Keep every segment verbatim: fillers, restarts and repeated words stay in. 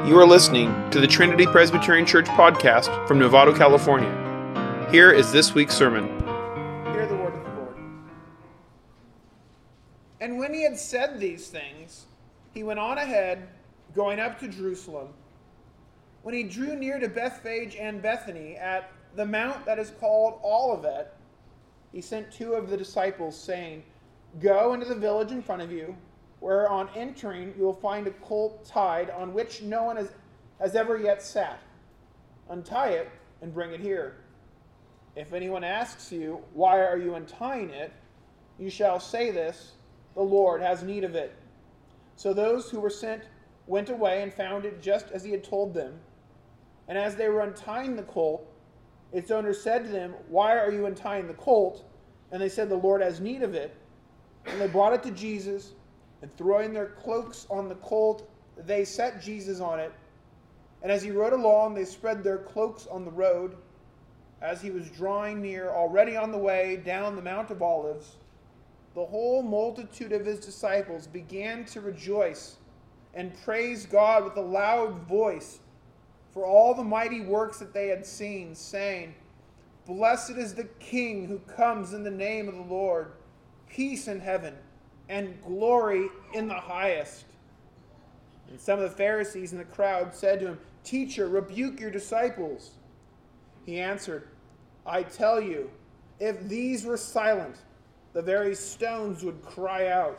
You are listening to the Trinity Presbyterian Church podcast from Novato, California. Here is this week's sermon. Hear the word of the Lord. And when he had said these things, he went on ahead, going up to Jerusalem. When he drew near to Bethphage and Bethany at the mount that is called Olivet, he sent two of the disciples, saying, Go into the village in front of you, where on entering you will find a colt tied on which no one has, has ever yet sat. Untie it and bring it here. If anyone asks you, Why are you untying it? You shall say this, The Lord has need of it. So those who were sent went away and found it just as he had told them. And as they were untying the colt, its owner said to them, Why are you untying the colt? And they said, The Lord has need of it. And they brought it to Jesus, and throwing their cloaks on the colt, they set Jesus on it. And as he rode along, they spread their cloaks on the road. As he was drawing near, already on the way down the Mount of Olives, the whole multitude of his disciples began to rejoice and praise God with a loud voice for all the mighty works that they had seen, saying, Blessed is the King who comes in the name of the Lord, peace in heaven, and glory in the highest. And some of the Pharisees in the crowd said to him, Teacher, rebuke your disciples. He answered, I tell you, if these were silent, the very stones would cry out.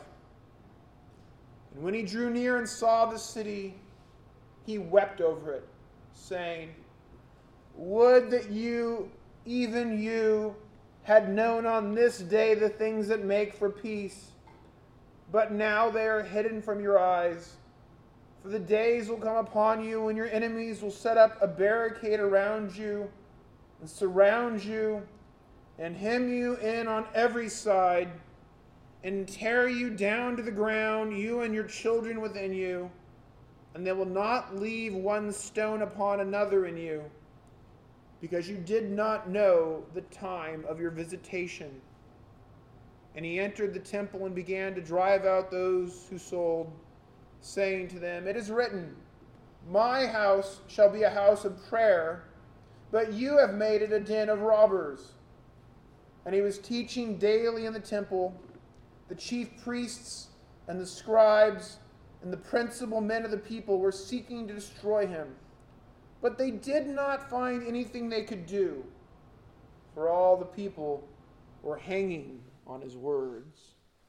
And when he drew near and saw the city, he wept over it, saying, Would that you, even you, had known on this day the things that make for peace, but now they are hidden from your eyes. For the days will come upon you when your enemies will set up a barricade around you and surround you and hem you in on every side and tear you down to the ground, you and your children within you, and they will not leave one stone upon another in you, because you did not know the time of your visitation. And he entered the temple and began to drive out those who sold, saying to them, It is written, My house shall be a house of prayer, but you have made it a den of robbers. And he was teaching daily in the temple. The chief priests and the scribes and the principal men of the people were seeking to destroy him. But they did not find anything they could do, for all the people were hanging on his words.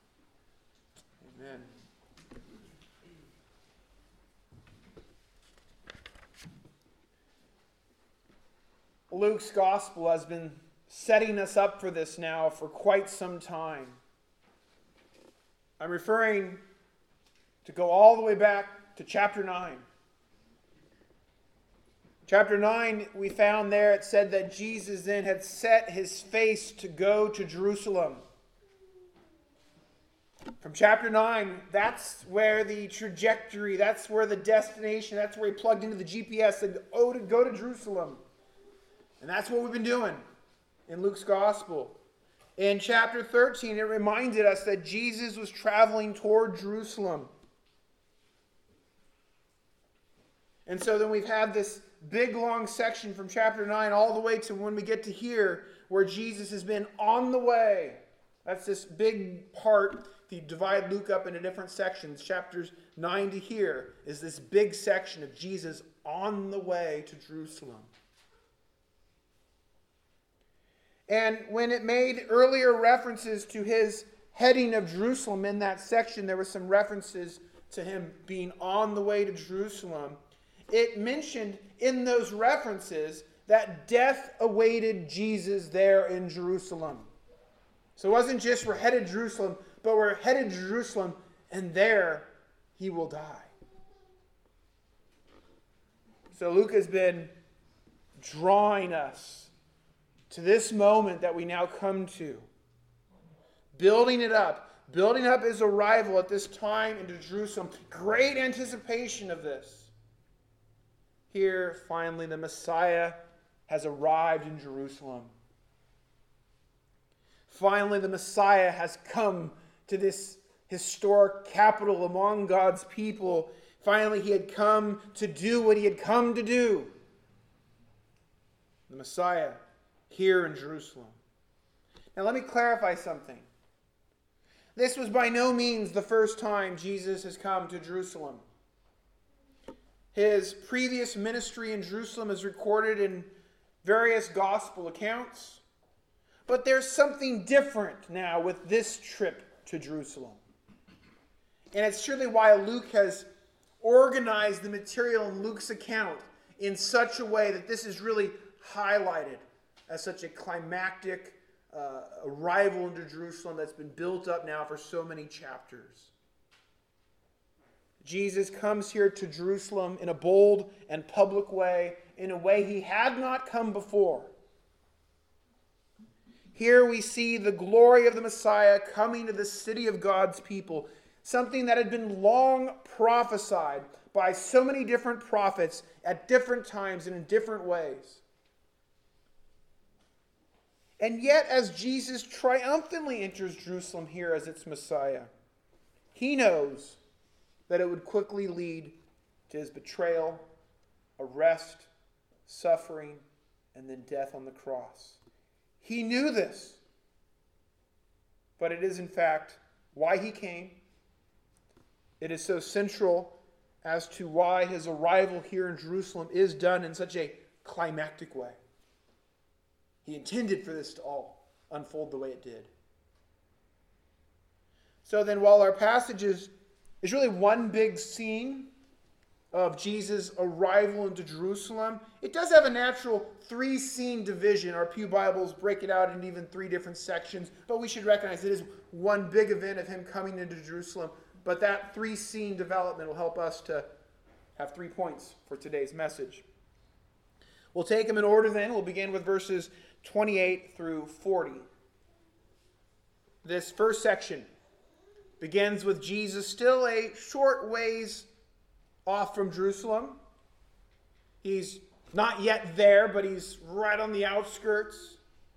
Amen. Luke's gospel has been setting us up for this now for quite some time. I'm referring to go all the way back to chapter nine. Chapter nine, we found there, it said that Jesus then had set his face to go to Jerusalem. From chapter nine, that's where the trajectory, that's where the destination, that's where he plugged into the G P S, said, oh, to go to Jerusalem. And that's what we've been doing in Luke's gospel. In chapter thirteen, it reminded us that Jesus was traveling toward Jerusalem. And so then we've had this big long section from chapter nine all the way to when we get to here where Jesus has been on the way. That's this big part. If you divide Luke up into different sections, chapters nine to here is this big section of Jesus on the way to Jerusalem. And when it made earlier references to his heading of Jerusalem in that section, there were some references to him being on the way to Jerusalem. It mentioned in those references that death awaited Jesus there in Jerusalem. So it wasn't just we're headed to Jerusalem, but we're headed to Jerusalem and there he will die. So Luke has been drawing us to this moment that we now come to. Building it up. Building up his arrival at this time into Jerusalem. Great anticipation of this. Here, finally, the Messiah has arrived in Jerusalem. Finally, the Messiah has come to this historic capital among God's people. finally he had come to do what he had come to do. The Messiah here in Jerusalem. Now let me clarify something. This was by no means the first time Jesus has come to Jerusalem. His previous ministry in Jerusalem is recorded in various gospel accounts. But there's something different now with this trip to Jerusalem. And it's surely why Luke has organized the material in Luke's account in such a way that this is really highlighted as such a climactic uh, arrival into Jerusalem that's been built up now for so many chapters. Jesus comes here to Jerusalem in a bold and public way, in a way he had not come before. Here we see the glory of the Messiah coming to the city of God's people, something that had been long prophesied by so many different prophets at different times and in different ways. And yet, as Jesus triumphantly enters Jerusalem here as its Messiah, he knows that it would quickly lead to his betrayal, arrest, suffering, and then death on the cross. He knew this, but it is in fact why he came. It is so central as to why his arrival here in Jerusalem is done in such a climactic way. He intended for this to all unfold the way it did. So then, while our passage is, is really one big scene of Jesus' arrival into Jerusalem, it does have a natural three-scene division. Our Pew Bibles break it out into even three different sections, but we should recognize it is one big event of him coming into Jerusalem. But that three-scene development will help us to have three points for today's message. We'll take them in order then. We'll begin with verses twenty-eight through forty. This first section begins with Jesus still a short ways off from Jerusalem. He's not yet there, but he's right on the outskirts.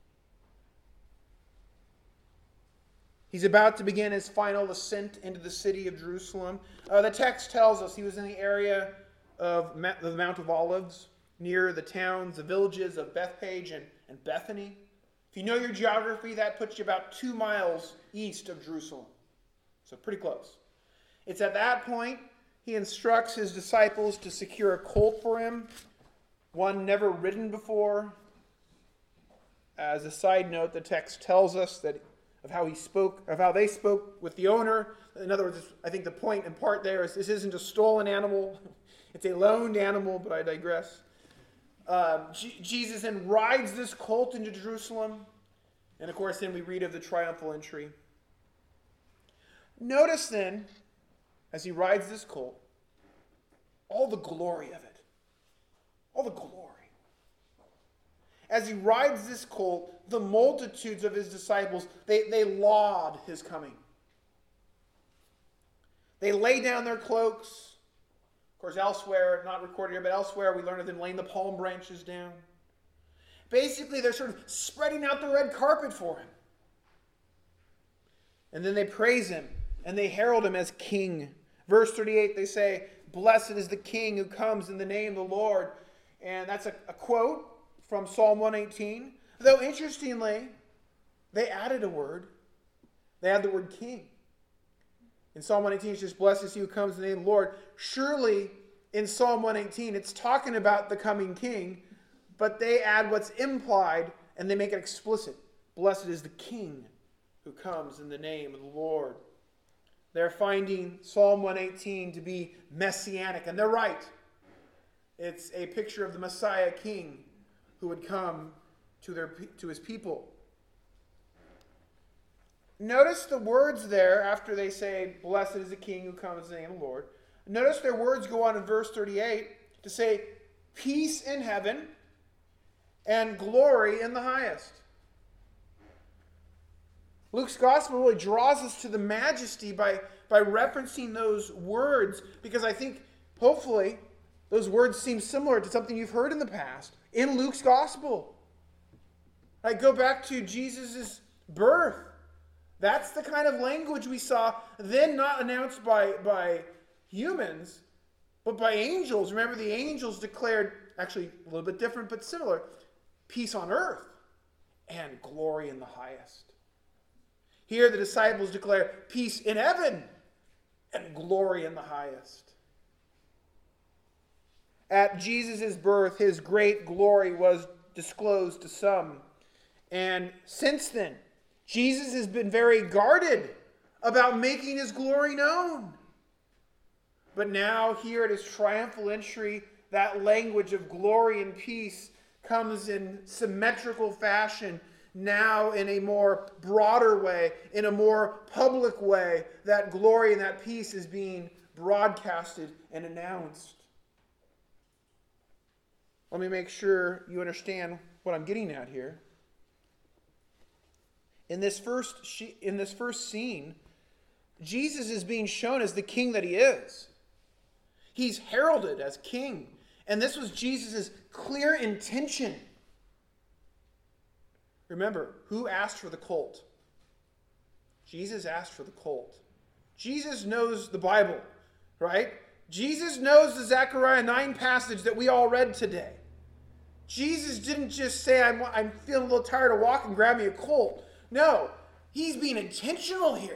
He's about to begin his final ascent into the city of Jerusalem. Uh, the text tells us he was in the area of the Mount of Olives, near the towns, the villages of Bethphage and, and Bethany. If you know your geography, that puts you about two miles east of Jerusalem. So pretty close. It's at that point he instructs his disciples to secure a colt for him, one never ridden before. As a side note, the text tells us that of how he spoke, of how they spoke with the owner. In other words, I think the point in part there is this isn't a stolen animal. It's a loaned animal, but I digress. Um, G- Jesus then rides this colt into Jerusalem. And of course, then we read of the triumphal entry. Notice then, as he rides this colt, all the glory of it. All the glory. As he rides this colt, the multitudes of his disciples, they, they laud his coming. They lay down their cloaks. Of course, elsewhere, not recorded here, but elsewhere, we learn of them laying the palm branches down. Basically, they're sort of spreading out the red carpet for him. And then they praise him, and they herald him as king. Verse thirty-eight, they say, "Blessed is the King who comes in the name of the Lord." And that's a, a quote from Psalm one eighteen. Though, interestingly, they added a word. They added the word king. In Psalm one eighteen, it's just, "Blessed is he who comes in the name of the Lord." Surely, in Psalm one eighteen, it's talking about the coming king, but they add what's implied, and they make it explicit. Blessed is the King who comes in the name of the Lord. They're finding Psalm one eighteen to be messianic, and they're right. It's a picture of the Messiah King who would come to, their, to his people. Notice the words there after they say, "Blessed is the King who comes in the name of the Lord." Notice their words go on in verse thirty-eight to say, "Peace in heaven and glory in the highest." Luke's gospel really draws us to the majesty by, by referencing those words, because I think, hopefully, those words seem similar to something you've heard in the past in Luke's gospel. I go back to Jesus' birth. That's the kind of language we saw then, not announced by, by humans, but by angels. Remember, the angels declared, actually a little bit different but similar, peace on earth and glory in the highest. Here the disciples declare peace in heaven and glory in the highest. At Jesus' birth, his great glory was disclosed to some. And since then, Jesus has been very guarded about making his glory known. But now, here at his triumphal entry, that language of glory and peace comes in symmetrical fashion, now in a more broader way, in a more public way. That glory and that peace is being broadcasted and announced. Let me make sure you understand what I'm getting at here. In this first, in this first scene, Jesus is being shown as the king that he is. He's heralded as king. And this was Jesus' clear intention. Remember, who asked for the colt? Jesus asked for the colt. Jesus knows the Bible, right? Jesus knows the Zechariah nine passage that we all read today. Jesus didn't just say, I'm, I'm feeling a little tired of walking, grab me a colt. No, he's being intentional here.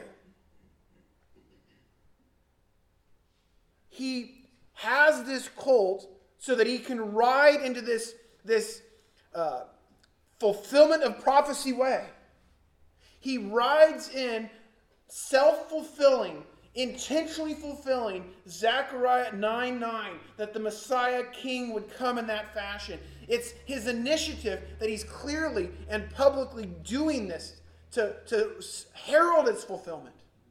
He has this colt so that he can ride into this, this uh, fulfillment of prophecy way. He rides in self-fulfilling, intentionally fulfilling Zechariah nine nine, that the Messiah King would come in that fashion. It's his initiative that he's clearly and publicly doing this to, to herald its fulfillment.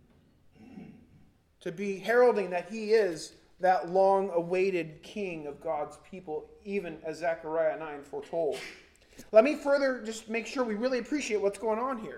To be heralding that he is that long-awaited king of God's people, even as Zechariah nine foretold. Let me further just make sure we really appreciate what's going on here.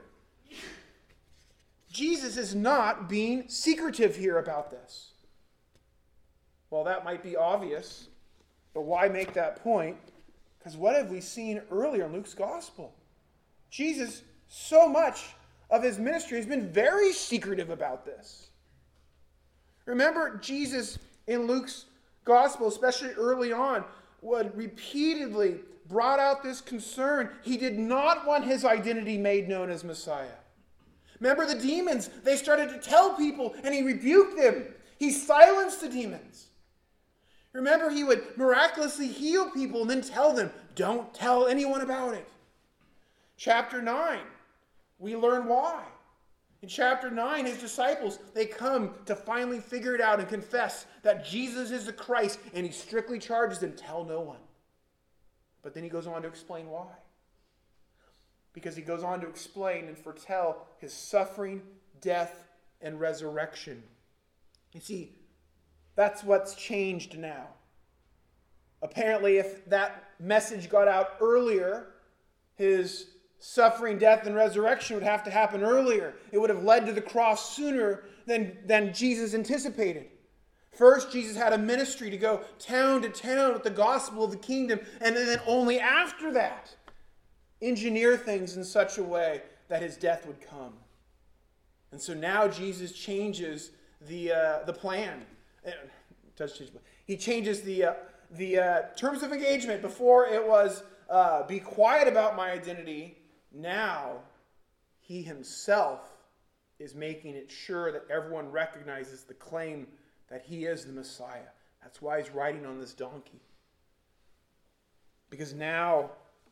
Jesus is not being secretive here about this. Well, that might be obvious, but why make that point? Because what have we seen earlier in Luke's gospel? Jesus, so much of his ministry has been very secretive about this. Remember, Jesus in Luke's gospel, especially early on, would repeatedly brought out this concern. He did not want his identity made known as Messiah. Remember the demons, they started to tell people and he rebuked them. He silenced the demons. Remember, he would miraculously heal people and then tell them, don't tell anyone about it. Chapter nine, we learn why. In chapter nine, his disciples, they come to finally figure it out and confess that Jesus is the Christ, and he strictly charges them, tell no one. But then he goes on to explain why. Because he goes on to explain and foretell his suffering, death, and resurrection. You see, that's what's changed now. Apparently, if that message got out earlier, his suffering, death, and resurrection would have to happen earlier. It would have led to the cross sooner than, than Jesus anticipated. First, Jesus had a ministry to go town to town with the gospel of the kingdom, and then only after that, engineer things in such a way that his death would come. And so now Jesus changes the uh, the plan. He changes the uh, the uh, terms of engagement. Before it was uh, be quiet about my identity. Now, he himself is making it sure that everyone recognizes the claim that he is the Messiah. That's why he's riding on this donkey. Because now,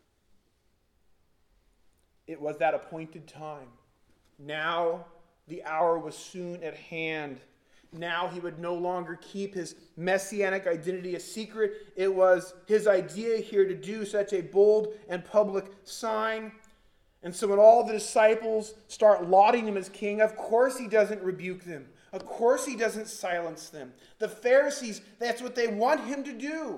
it was that appointed time. Now, the hour was soon at hand. Now he would no longer keep his messianic identity a secret. It was his idea here to do such a bold and public sign. And so when all the disciples start lauding him as king, of course he doesn't rebuke them. Of course he doesn't silence them. The Pharisees, that's what they want him to do.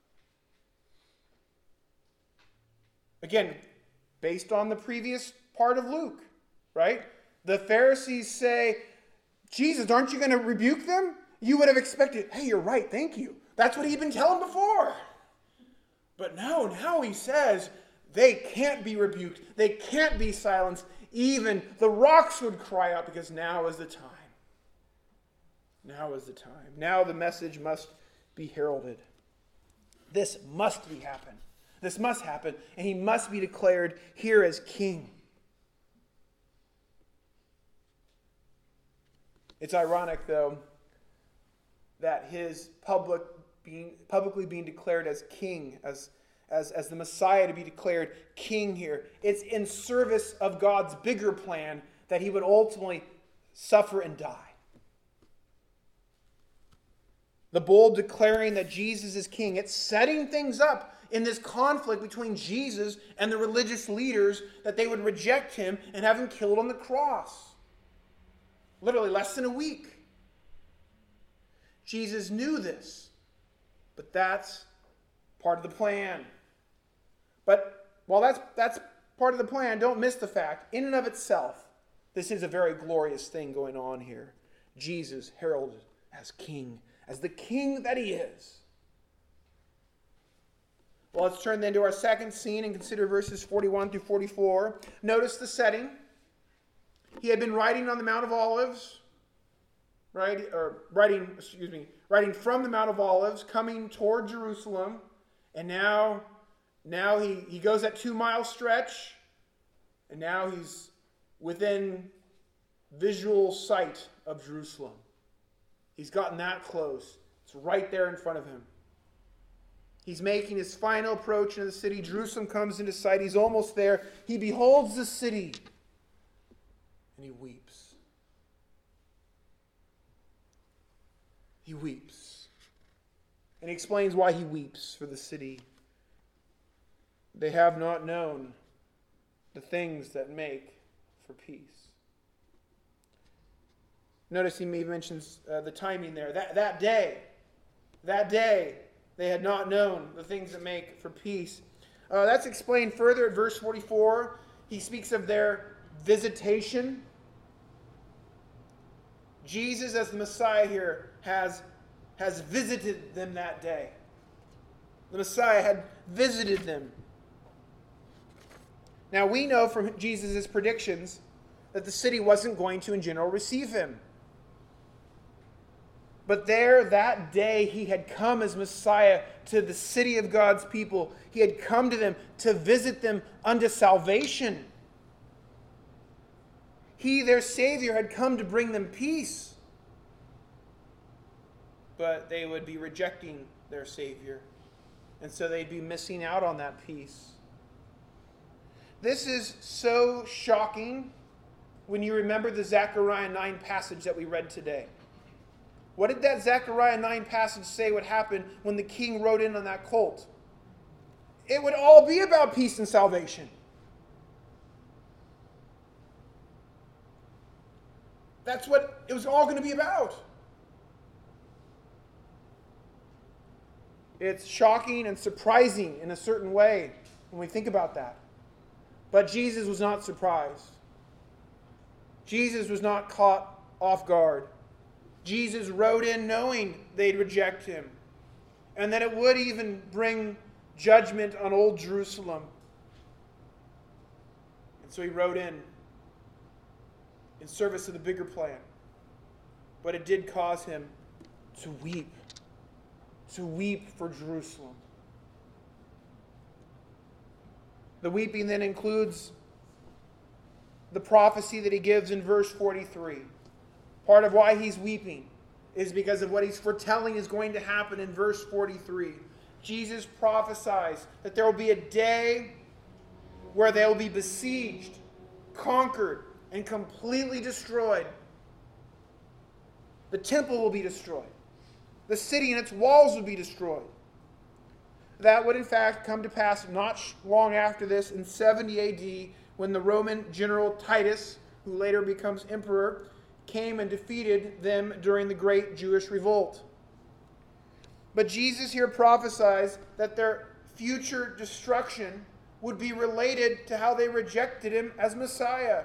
Again, based on the previous part of Luke, right? The Pharisees say, Jesus, aren't you going to rebuke them? You would have expected, hey, you're right, thank you. That's what he'd been telling before. But no, now he says, they can't be rebuked. They can't be silenced. Even the rocks would cry out because now is the time. Now is the time. Now the message must be heralded. This must be happen. This must happen, and he must be declared here as king. It's ironic, though, that his public being publicly being declared as king, as, as, as the Messiah to be declared king here, it's in service of God's bigger plan that he would ultimately suffer and die. The bold declaring that Jesus is king, it's setting things up in this conflict between Jesus and the religious leaders that they would reject him and have him killed on the cross. Literally less than a week. Jesus knew this, but that's part of the plan. But while that's, that's part of the plan, don't miss the fact, in and of itself, this is a very glorious thing going on here. Jesus heralded as king, as the king that he is. Well, let's turn then to our second scene and consider verses forty-one through forty-four. Notice the setting. He had been riding on the Mount of Olives, right? Or riding, excuse me, riding from the Mount of Olives, coming toward Jerusalem, and now, now he, he goes that two-mile stretch, and now he's within visual sight of Jerusalem. He's gotten that close. It's right there in front of him. He's making his final approach into the city. Jerusalem comes into sight. He's almost there. He beholds the city. And he weeps. He weeps. And he explains why he weeps for the city. They have not known the things that make for peace. Notice he mentions uh, the timing there. That, that day, that day, they had not known the things that make for peace. Uh, that's explained further at verse forty-four. He speaks of their visitation. Jesus, as the Messiah here, has, has visited them that day. The Messiah had visited them. Now, we know from Jesus' predictions that the city wasn't going to, in general, receive him. But there, that day, he had come as Messiah to the city of God's people. He had come to them to visit them unto salvation. He, their Savior, had come to bring them peace. But they would be rejecting their Savior. And so they'd be missing out on that peace. This is so shocking when you remember the Zechariah nine passage that we read today. What did that Zechariah nine passage say would happen when the king rode in on that colt? It would all be about peace and salvation. That's what it was all going to be about. It's shocking and surprising in a certain way when we think about that. But Jesus was not surprised. Jesus was not caught off guard. Jesus rode in knowing they'd reject him, and that it would even bring judgment on old Jerusalem. And so he rode in in service of the bigger plan. But it did cause him to weep, to weep for Jerusalem. The weeping then includes the prophecy that he gives in verse forty-three. Part of why he's weeping is because of what he's foretelling is going to happen in verse forty-three. Jesus prophesies that there will be a day where they will be besieged, conquered, and completely destroyed. The temple will be destroyed. The city and its walls will be destroyed. That would in fact come to pass not long after this in seventy A D when the Roman general Titus, who later becomes emperor, came and defeated them during the great Jewish revolt. But Jesus here prophesies that their future destruction would be related to how they rejected him as Messiah.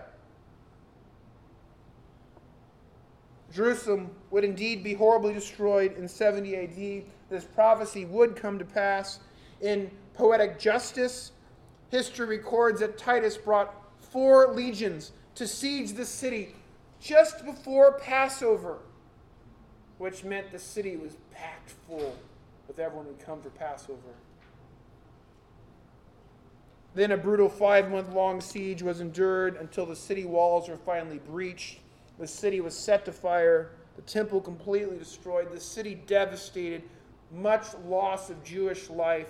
Jerusalem would indeed be horribly destroyed in seventy A D. This prophecy would come to pass. In poetic justice, history records that Titus brought four legions to siege the city just before Passover, which meant the city was packed full with everyone who come for Passover. Then a brutal five-month-long siege was endured until the city walls were finally breached. The city was set to fire, the temple completely destroyed, the city devastated, much loss of Jewish life.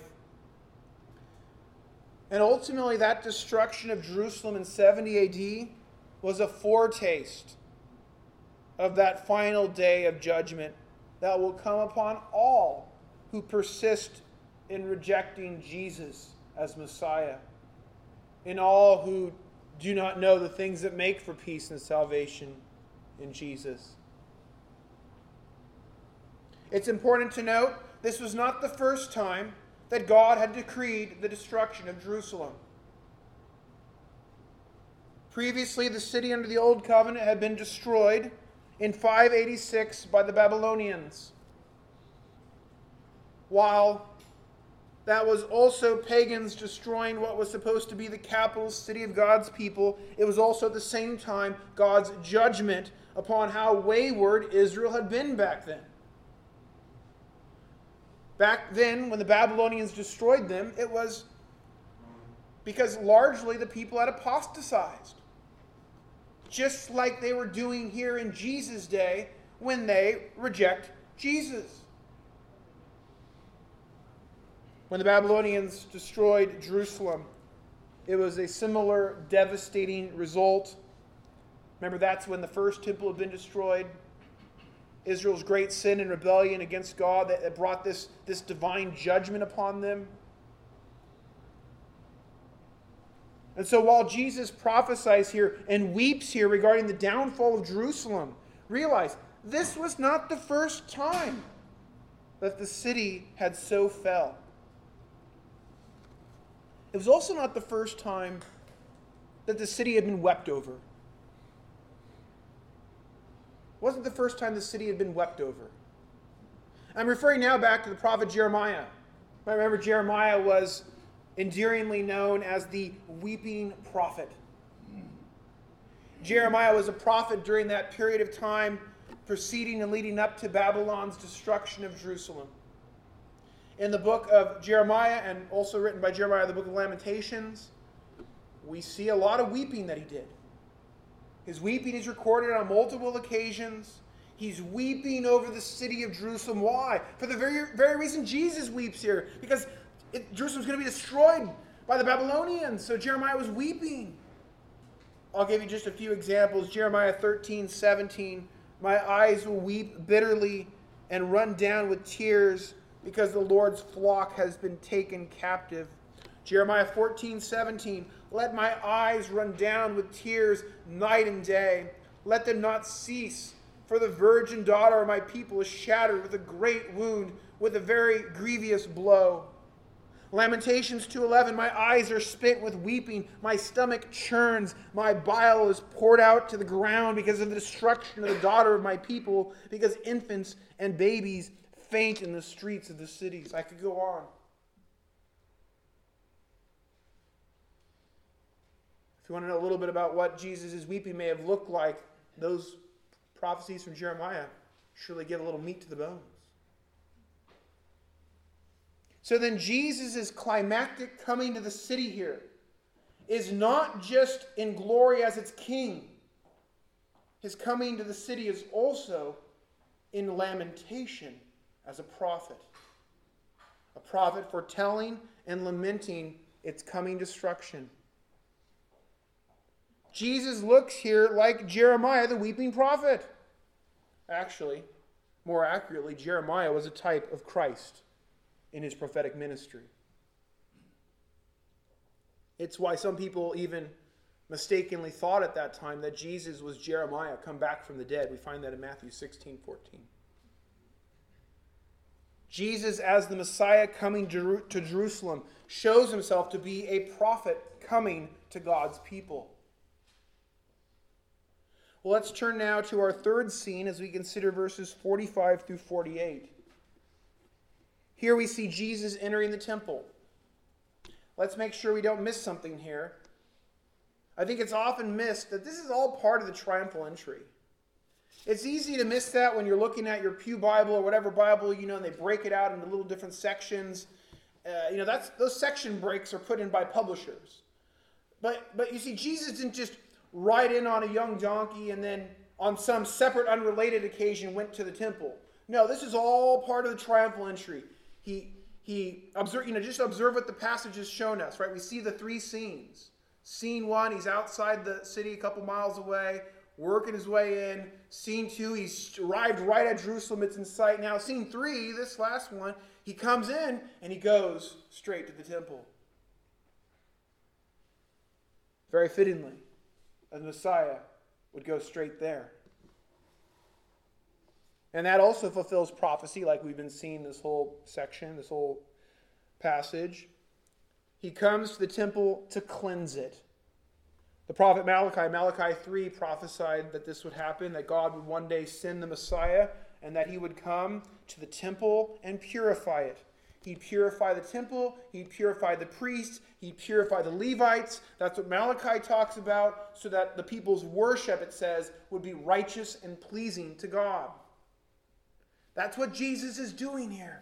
And ultimately, that destruction of Jerusalem in seventy A D was a foretaste of that final day of judgment that will come upon all who persist in rejecting Jesus as Messiah, and all who do not know the things that make for peace and salvation in Jesus. It's important to note, this was not the first time that God had decreed the destruction of Jerusalem. Previously, the city under the Old Covenant had been destroyed in five eighty-six by the Babylonians. While that was also pagans destroying what was supposed to be the capital city of God's people, it was also at the same time God's judgment upon how wayward Israel had been back then. Back then, when the Babylonians destroyed them, it was because largely the people had apostatized. Just like they were doing here in Jesus' day when they reject Jesus. When the Babylonians destroyed Jerusalem, it was a similar devastating result. Remember, that's when the first temple had been destroyed. Israel's great sin and rebellion against God that brought this, this divine judgment upon them. And so while Jesus prophesies here and weeps here regarding the downfall of Jerusalem, realize this was not the first time that the city had so fell. It was also not the first time that the city had been wept over. It wasn't the first time the city had been wept over. I'm referring now back to the prophet Jeremiah. I remember Jeremiah was endearingly known as the weeping prophet. Jeremiah was a prophet during that period of time preceding and leading up to Babylon's destruction of Jerusalem. In the book of Jeremiah, and also written by Jeremiah, the book of Lamentations, we see a lot of weeping that he did. His weeping is recorded on multiple occasions. He's weeping over the city of Jerusalem. Why? For the very, very reason Jesus weeps here. Because it, Jerusalem's going to be destroyed by the Babylonians. So Jeremiah was weeping. I'll give you just a few examples. Jeremiah thirteen, seventeen. My eyes will weep bitterly and run down with tears because the Lord's flock has been taken captive. Jeremiah fourteen, seventeen. Let my eyes run down with tears night and day. Let them not cease. For the virgin daughter of my people is shattered with a great wound, with a very grievous blow. Lamentations two eleven. My eyes are spent with weeping. My stomach churns. My bile is poured out to the ground because of the destruction of the daughter of my people, because infants and babies faint in the streets of the cities. I could go on. If you want to know a little bit about what Jesus' weeping may have looked like, those prophecies from Jeremiah surely give a little meat to the bones. So then Jesus' climactic coming to the city here is not just in glory as its king. His coming to the city is also in lamentation as a prophet. A prophet foretelling and lamenting its coming destruction. Jesus looks here like Jeremiah, the weeping prophet. Actually, more accurately, Jeremiah was a type of Christ in his prophetic ministry. It's why some people even mistakenly thought at that time that Jesus was Jeremiah come back from the dead. We find that in Matthew sixteen, fourteen. Jesus, as the Messiah coming to Jerusalem, shows himself to be a prophet coming to God's people. Well, let's turn now to our third scene as we consider verses forty-five through forty-eight. Here we see Jesus entering the temple. Let's make sure we don't miss something here. I think it's often missed that this is all part of the triumphal entry. It's easy to miss that when you're looking at your Pew Bible or whatever Bible, you know, and they break it out into little different sections. Uh, you know, that's those section breaks are put in by publishers. But but you see, Jesus didn't just ride in on a young donkey and then on some separate, unrelated occasion went to the temple. No, this is all part of the triumphal entry. He he observe, you know, just observe what the passage has shown us, right? We see the three scenes. Scene one, he's outside the city a couple miles away, working his way in. Scene two, he's arrived right at Jerusalem, it's in sight now. Scene three, this last one, he comes in and he goes straight to the temple. Very fittingly, the Messiah would go straight there. And that also fulfills prophecy, like we've been seeing this whole section, this whole passage. He comes to the temple to cleanse it. The prophet Malachi, Malachi three, prophesied that this would happen, that God would one day send the Messiah, and that he would come to the temple and purify it. He'd purify the temple, he'd purify the priests, he'd purify the Levites. That's what Malachi talks about, so that the people's worship, it says, would be righteous and pleasing to God. That's what Jesus is doing here.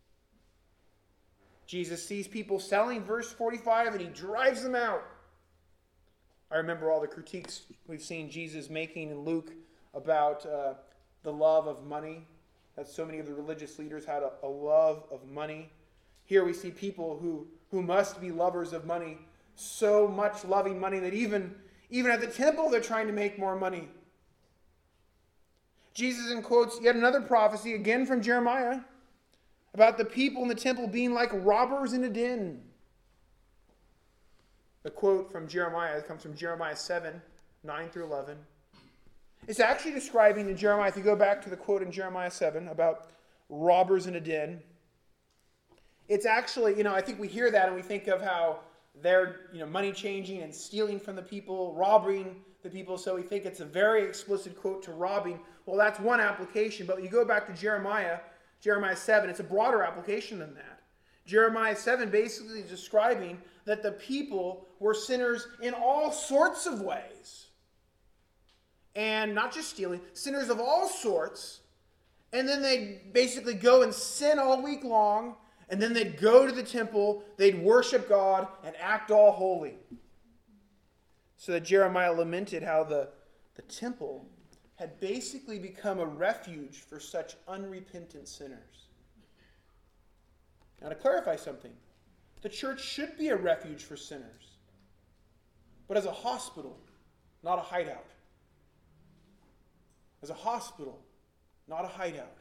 Jesus sees people selling, verse forty-five, and he drives them out. I remember all the critiques we've seen Jesus making in Luke about uh, the love of money, that so many of the religious leaders had a, a love of money. Here we see people who, who must be lovers of money, so much loving money that even, even at the temple they're trying to make more money. Jesus then quotes yet another prophecy, again from Jeremiah, about the people in the temple being like robbers in a den. The quote from Jeremiah comes from Jeremiah seven, nine through eleven. It's actually describing in Jeremiah, if you go back to the quote in Jeremiah seven about robbers in a den, it's actually, you know, I think we hear that and we think of how they're, you know, money changing and stealing from the people, robbing the people, so we think it's a very explicit quote to robbing. Well, that's one application, but you go back to Jeremiah, Jeremiah seven, it's a broader application than that. Jeremiah seven basically is describing that the people were sinners in all sorts of ways. And not just stealing, sinners of all sorts. And then they'd basically go and sin all week long. And then they'd go to the temple, they'd worship God, and act all holy. So that Jeremiah lamented how the, the temple had basically become a refuge for such unrepentant sinners. Now to clarify something, the church should be a refuge for sinners, but as a hospital, not a hideout. As a hospital, not a hideout.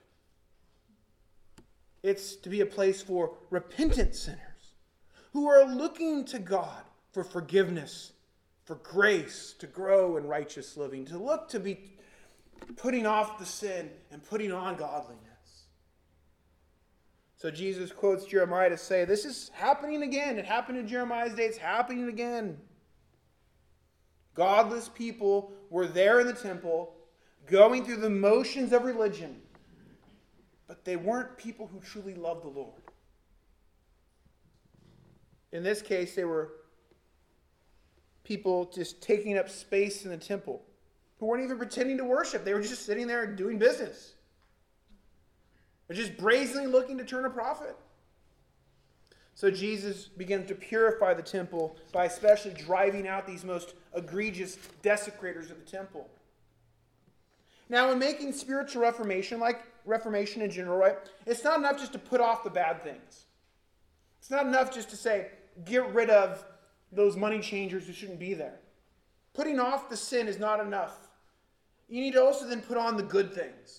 It's to be a place for repentant sinners who are looking to God for forgiveness, for grace, to grow in righteous living, to look to be putting off the sin and putting on godliness. So Jesus quotes Jeremiah to say, this is happening again. It happened in Jeremiah's day. It's happening again. Godless people were there in the temple, going through the motions of religion, but they weren't people who truly loved the Lord. In this case, they were people just taking up space in the temple, who weren't even pretending to worship. They were just sitting there doing business. They're just brazenly looking to turn a profit. So Jesus begins to purify the temple by especially driving out these most egregious desecrators of the temple. Now, in making spiritual reformation, like reformation in general, right, it's not enough just to put off the bad things. It's not enough just to say, get rid of those money changers who shouldn't be there. Putting off the sin is not enough. You need to also then put on the good things.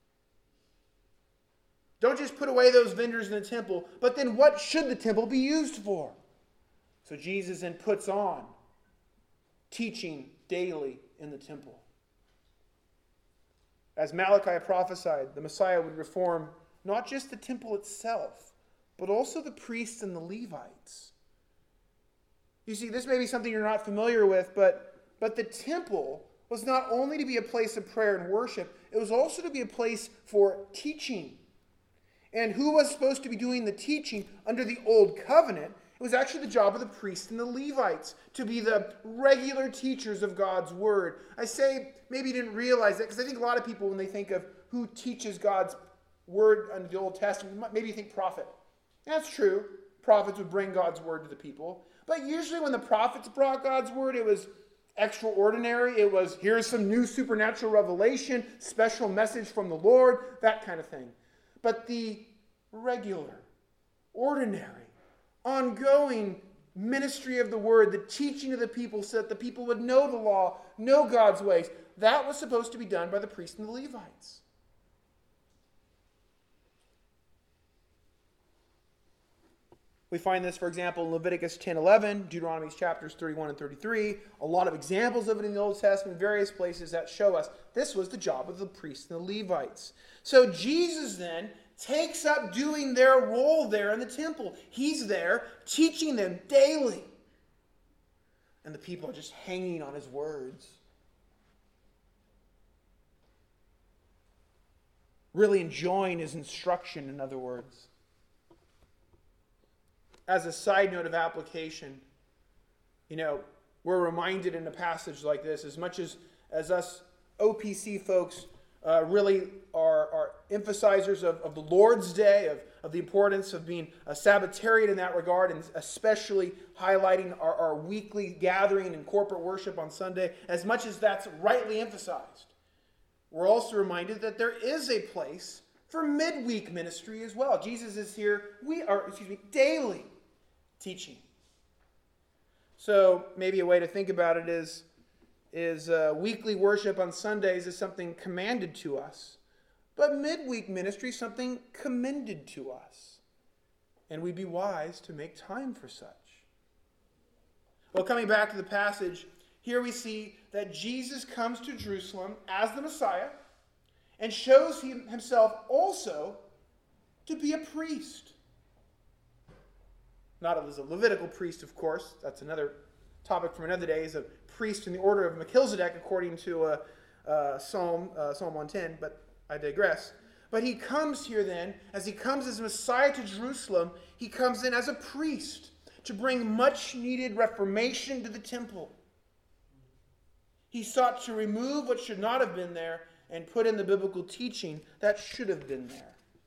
Don't just put away those vendors in the temple, but then what should the temple be used for? So Jesus then puts on teaching daily in the temple. As Malachi prophesied, the Messiah would reform not just the temple itself, but also the priests and the Levites. You see, this may be something you're not familiar with, but, but the temple was not only to be a place of prayer and worship, it was also to be a place for teaching. And who was supposed to be doing the teaching under the old covenant? was actually the job of the priests and the Levites to be the regular teachers of God's word. I say maybe you didn't realize that because I think a lot of people, when they think of who teaches God's word under the Old Testament, maybe you think prophet. That's true. Prophets would bring God's word to the people. But usually when the prophets brought God's word, it was extraordinary. It was, here's some new supernatural revelation, special message from the Lord, that kind of thing. But the regular, ordinary, ongoing ministry of the word, the teaching of the people so that the people would know the law, know God's ways, that was supposed to be done by the priests and the Levites. We find this, for example, in Leviticus ten eleven, Deuteronomy chapters thirty-one and thirty-three, a lot of examples of it in the Old Testament, various places that show us this was the job of the priests and the Levites. So Jesus then takes up doing their role there in the temple. He's there teaching them daily. And the people are just hanging on his words. Really enjoying his instruction, in other words. As a side note of application, you know, we're reminded in a passage like this, as much as, as us O P C folks uh, really are, are emphasizers of, of the Lord's Day, of, of the importance of being a Sabbatarian in that regard, and especially highlighting our, our weekly gathering and corporate worship on Sunday, as much as that's rightly emphasized, we're also reminded that there is a place for midweek ministry as well. Jesus is here, we are, excuse me, daily teaching. So maybe a way to think about it is, is uh, weekly worship on Sundays is something commanded to us, but midweek ministry is something commended to us. And we'd be wise to make time for such. Well, coming back to the passage, here we see that Jesus comes to Jerusalem as the Messiah and shows himself also to be a priest. Not as a Levitical priest, of course. That's another topic from another day. He's a priest in the order of Melchizedek, according to uh, uh, Psalm, uh, Psalm one ten, but I digress. But he comes here then, as he comes as Messiah to Jerusalem, he comes in as a priest to bring much-needed reformation to the temple. He sought to remove what should not have been there and put in the biblical teaching that should have been there.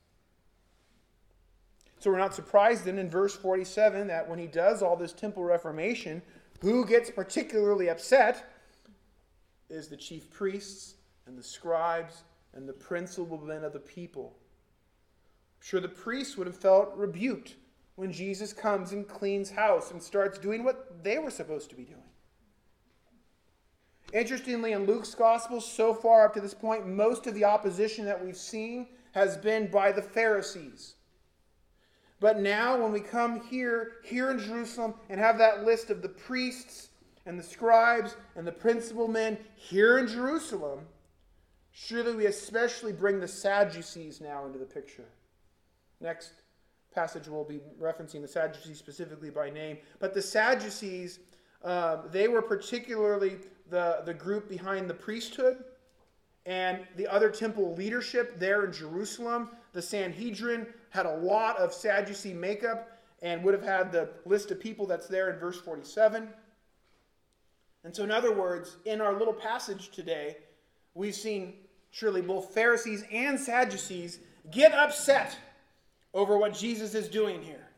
So we're not surprised then in verse forty-seven that when he does all this temple reformation, who gets particularly upset is the chief priests and the scribes and the principal men of the people. I'm sure the priests would have felt rebuked when Jesus comes and cleans house and starts doing what they were supposed to be doing. Interestingly, in Luke's gospel, so far up to this point, most of the opposition that we've seen has been by the Pharisees. But now, when we come here, here in Jerusalem, and have that list of the priests and the scribes and the principal men here in Jerusalem, surely we especially bring the Sadducees now into the picture. Next passage we'll be referencing the Sadducees specifically by name. But the Sadducees, uh, they were particularly the, the group behind the priesthood and the other temple leadership there in Jerusalem. The Sanhedrin had a lot of Sadducee makeup and would have had the list of people that's there in verse forty-seven. And so in other words, in our little passage today, we've seen surely both Pharisees and Sadducees get upset over what Jesus is doing here.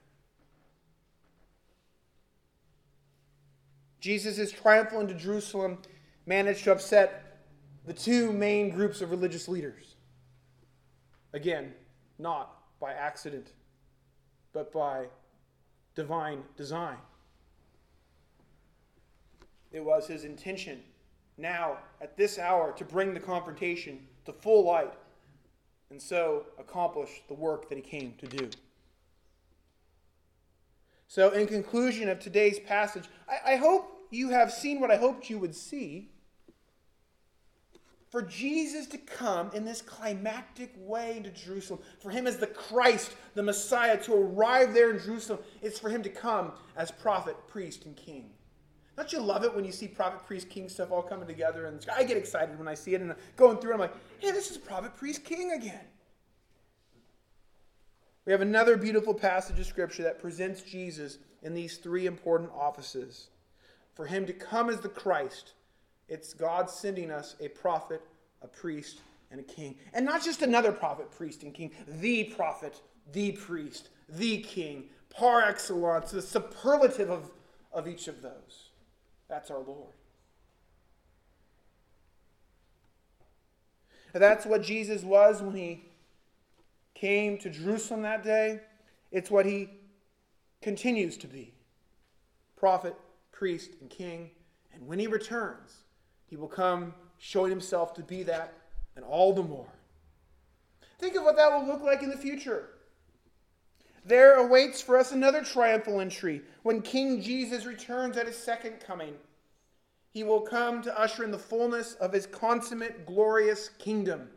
Jesus' triumphal into Jerusalem managed to upset the two main groups of religious leaders. Again, not by accident, but by divine design. It was his intention now, at this hour, to bring the confrontation to full light and so accomplish the work that he came to do. So in conclusion of today's passage, I, I hope you have seen what I hoped you would see. For Jesus to come in this climactic way into Jerusalem, for him as the Christ, the Messiah, to arrive there in Jerusalem, it's for him to come as prophet, priest, and king. Don't you love it when you see prophet, priest, king stuff all coming together? And I get excited when I see it and going through it. I'm like, hey, this is prophet, priest, king again. We have another beautiful passage of Scripture that presents Jesus in these three important offices. For him to come as the Christ, it's God sending us a prophet, a priest, and a king. And not just another prophet, priest, and king. The prophet, the priest, the king, par excellence, the superlative of, of each of those. That's our Lord. And that's what Jesus was when he came to Jerusalem that day. It's what he continues to be. Prophet, priest, and king. And when he returns, he will come showing himself to be that and all the more. Think of what that will look like in the future. There awaits for us another triumphal entry when King Jesus returns at his second coming. He will come to usher in the fullness of his consummate, glorious kingdom.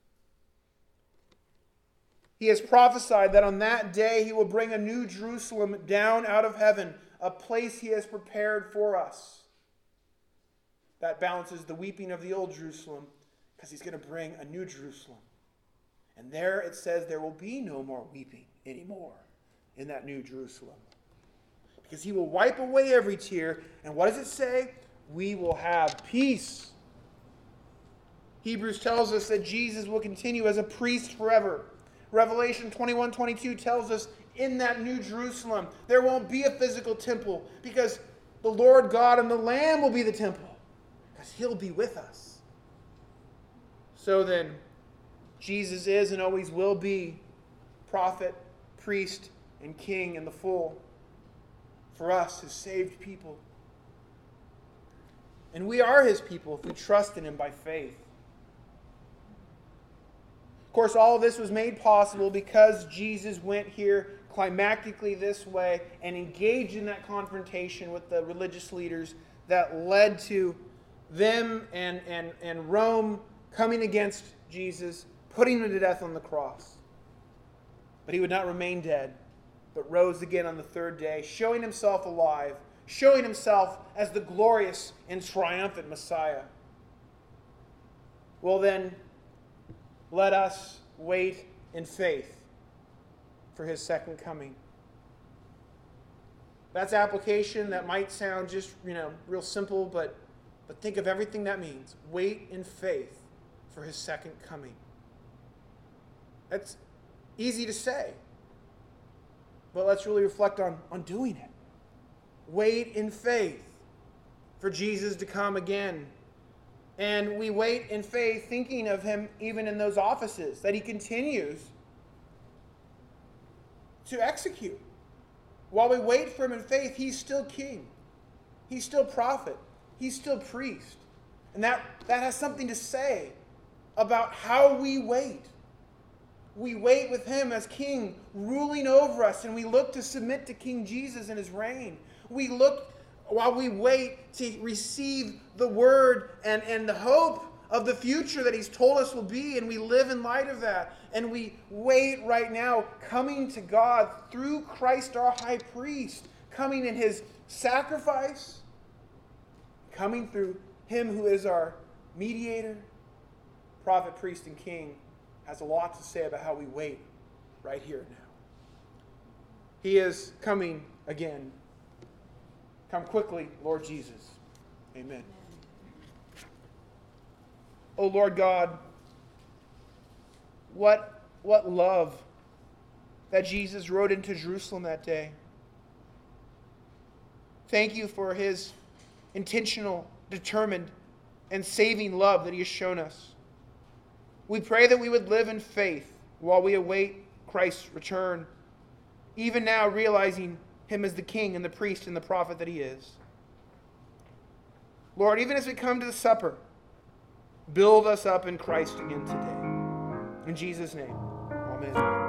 He has prophesied that on that day he will bring a new Jerusalem down out of heaven, a place he has prepared for us. That balances the weeping of the old Jerusalem, because he's going to bring a new Jerusalem. And there it says there will be no more weeping anymore in that new Jerusalem. Because he will wipe away every tear. And what does it say? We will have peace. Hebrews tells us that Jesus will continue as a priest forever. Revelation twenty-one twenty-two tells us in that new Jerusalem there won't be a physical temple, because the Lord God and the Lamb will be the temple. Because he'll be with us. So then, Jesus is and always will be prophet, priest, and king in the full for us, his saved people. And we are his people if we trust in him by faith. Of course, all of this was made possible because Jesus went here climactically this way and engaged in that confrontation with the religious leaders that led to them and, and, and Rome coming against Jesus, putting him to death on the cross. But he would not remain dead, but rose again on the third day, showing himself alive, showing himself as the glorious and triumphant Messiah. Well then, let us wait in faith for his second coming. That's application that might sound just, you know, real simple, but, but think of everything that means. Wait in faith for his second coming. That's easy to say, but let's really reflect on, on doing it. Wait in faith for Jesus to come again. And we wait in faith thinking of him even in those offices that he continues to execute. While we wait for him in faith, he's still king. He's still prophet. He's still priest. And that, that has something to say about how we wait. We wait with him as king, ruling over us, and we look to submit to King Jesus and his reign. We look, while we wait, to receive the word and, and the hope of the future that he's told us will be, and we live in light of that. And we wait right now, coming to God through Christ our high priest, coming in his sacrifice, coming through him who is our mediator, prophet, priest, and king, has a lot to say about how we wait right here and now. He is coming again. Come quickly, Lord Jesus. Amen. O Lord God, what, what love that Jesus rode into Jerusalem that day. Thank you for his intentional, determined, and saving love that he has shown us. We pray that we would live in faith while we await Christ's return, even now realizing him as the king and the priest and the prophet that he is. Lord, even as we come to the supper, build us up in Christ again today. In Jesus' name, amen.